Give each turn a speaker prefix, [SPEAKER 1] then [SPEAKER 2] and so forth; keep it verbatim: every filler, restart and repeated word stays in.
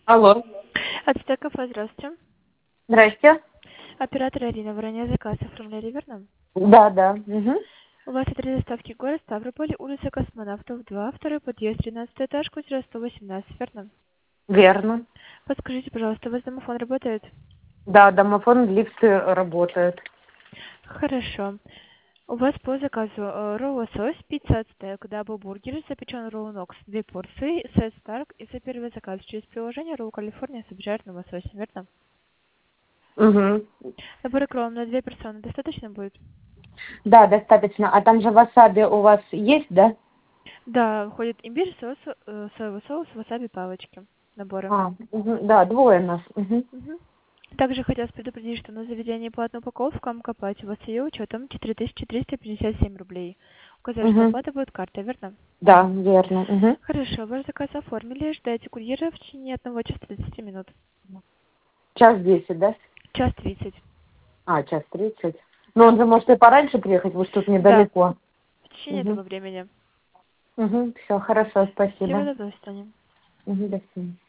[SPEAKER 1] Алло.
[SPEAKER 2] Ацтек кафе, здравствуйте.
[SPEAKER 1] Здрасте.
[SPEAKER 2] Оператор Ирина, воронеж заказ оформляли, верно?
[SPEAKER 1] Да, да. Угу.
[SPEAKER 2] У вас адрес доставки город Ставрополь, улица Космонавтов, два, второй подъезд, тринадцатый этаж, квартира сто восемнадцать, верно?
[SPEAKER 1] Верно.
[SPEAKER 2] Подскажите, пожалуйста, у вас домофон работает?
[SPEAKER 1] Да, домофон, лифты работают.
[SPEAKER 2] Хорошо. У вас по заказу э, ролл лосось, пицца ацтек, дабл-бургер, запеченный ролл нокс, две порции, сет старк и за первый заказ через приложение ролл Калифорния с обжаренным лососем, верно?
[SPEAKER 1] Угу.
[SPEAKER 2] Набор кролл на две персоны достаточно будет?
[SPEAKER 1] Да, достаточно. А там же васаби у вас есть, да?
[SPEAKER 2] Да, входит имбирь, соус, э, соевый соус, васаби, палочки, наборы.
[SPEAKER 1] А, угу. Да, двое нас. Угу.
[SPEAKER 2] Мгм. Также хотелось предупредить, что на заведение платную упаковку МКП у вас с ее учетом четыре тысячи триста пятьдесят семь рублей. Указать, что
[SPEAKER 1] Угу.
[SPEAKER 2] оплата будет картой, верно?
[SPEAKER 1] Да, верно. Угу.
[SPEAKER 2] Хорошо, ваш заказ оформили, ждайте курьера в течение одного часа тридцати минут.
[SPEAKER 1] Час десять, да?
[SPEAKER 2] Час тридцать.
[SPEAKER 1] А, час тридцать. Но
[SPEAKER 2] Да.
[SPEAKER 1] он же может и пораньше приехать, вы ж тут
[SPEAKER 2] Да,
[SPEAKER 1] недалеко.
[SPEAKER 2] в течение
[SPEAKER 1] Угу.
[SPEAKER 2] этого времени.
[SPEAKER 1] Угу. Все, хорошо,
[SPEAKER 2] Всего
[SPEAKER 1] спасибо.
[SPEAKER 2] доброго, до свидания.
[SPEAKER 1] Угу, до свидания.